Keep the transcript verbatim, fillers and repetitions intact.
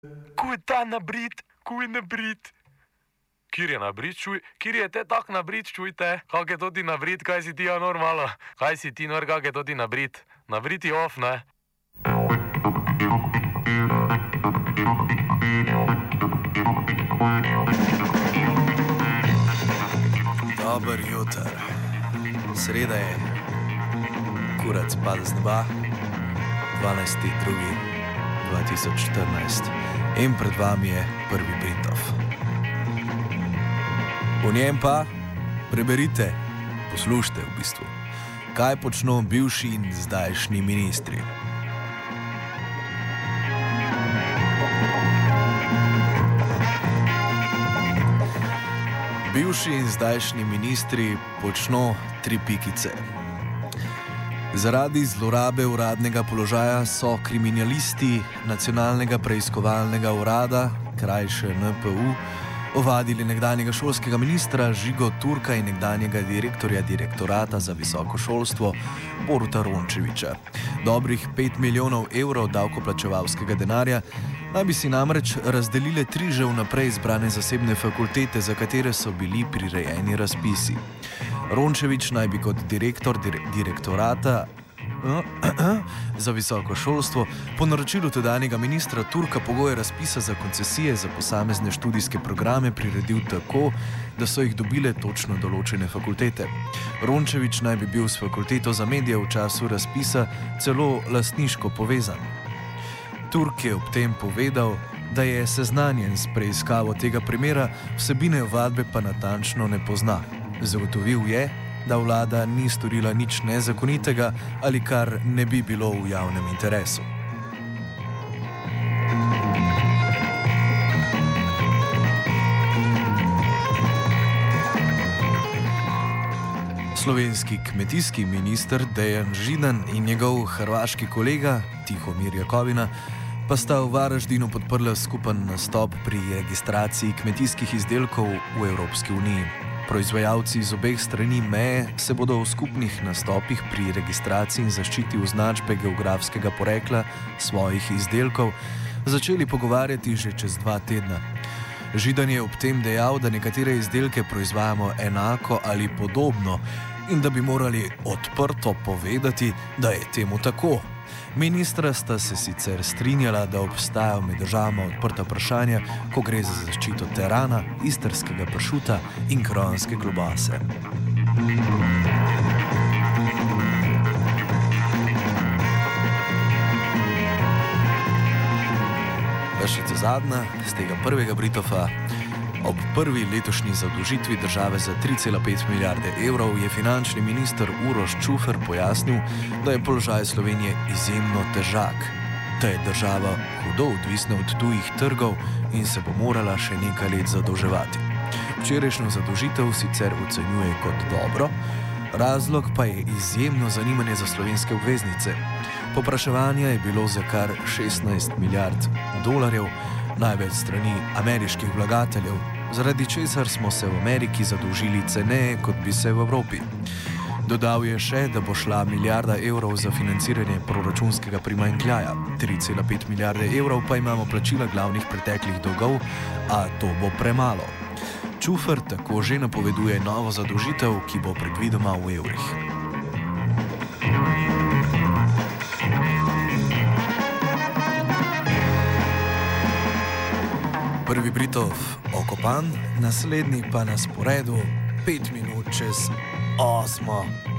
Kuj ta nabrit, kuj nabrit. Kjer je nabrit, čuj, kjer je te tak nabrit, čujte. Kak je to ti nabrit, kaj si ti ja normalo? Kaj si ti nor, kak je to ti nabrit? Nabrit je off, ne? Dober jutar. Sreda je. Kurac pada z neba. dvanajsti drugi dva tisoč štirinajst. In pred vami je prvi Britov. V njem pa preberite, poslušajte v bistvu, kaj počno bivši in zdajšnji ministri. Bivši in zdajšnji ministri počno tri pikice. Zaradi zlorabe uradnega položaja so kriminalisti Nacionalnega preiskovalnega urada, krajše N P U, ovadili nekdanjega šolskega ministra Žigo Turka in nekdanjega direktorja direktorata za visoko šolstvo Boruta Rončevića. Dobrih pet milijonov evrov davkoplačevalskega denarja naj bi si namreč razdelile tri že vnaprej izbrane zasebne fakultete, za katere so bili prirejeni razpisi. Rončević naj bi kot direktor dire direktorata za visoko šolstvo po naročilu tedanjega ministra Turka pogoje razpisa za koncesije za posamezne študijske programe priredil tako, da so jih dobile točno določene fakultete. Rončević naj bi bil s fakulteto za medije v času razpisa celo lastniško povezan. Turk je ob tem povedal, da je seznanjen s preiskavo tega primera, vsebine ovadbe pa natančno ne pozna. Zagotovil je, da vlada ni storila nič nezakonitega ali kar ne bi bilo v javnem interesu. Slovenski kmetijski minister Dejan Židan in njegov hrvaški kolega Tihomir Jakovina pa sta v Varaždinu podprla skupen nastop pri registraciji kmetijskih izdelkov v Evropski uniji. Proizvajalci z obeh strani meje se bodo v skupnih nastopih pri registraciji in zaščiti označbe geografskega porekla svojih izdelkov začeli pogovarjati že čez dva tedna. Židan je ob tem dejal, da nekatere izdelke proizvajamo enako ali podobno in da bi morali odprto povedati, da je temu tako. Ministra sta se sicer strinjala, da obstajajo med državama odprta vprašanja, ko gre za zaščito terana, istrskega pršuta in kronske klobase. Pa še zadnja z tega prvega Britova. Ob prvi letošnji zadolžitvi države za tri cela pet milijarde evrov je finančni minister Uroš Čufer pojasnil, da je položaj Slovenije izjemno težak, da je država hudo odvisna od tujih trgov in se bo morala še nekaj let zadolževati. Včerajšnjo zadolžitev sicer ocenjuje kot dobro, razlog pa je izjemno zanimanje za slovenske obveznice. Povpraševanje je bilo za kar šestnajst milijard dolarjev, največ strani ameriških vlagateljev, zaradi česar smo se v Ameriki zadolžili ceneje, kot bi se v Evropi. Dodal je še, da bo šla milijarda evrov za financiranje proračunskega primanjkljaja, tri cela pet milijarde evrov pa imamo plačila glavnih preteklih dolgov, a to bo premalo. Čufer tako že napoveduje novo zadolžitev, ki bo predvidoma v evrih. Prvi Britov okopan, naslednji pa na sporedu pet minut čez osmo.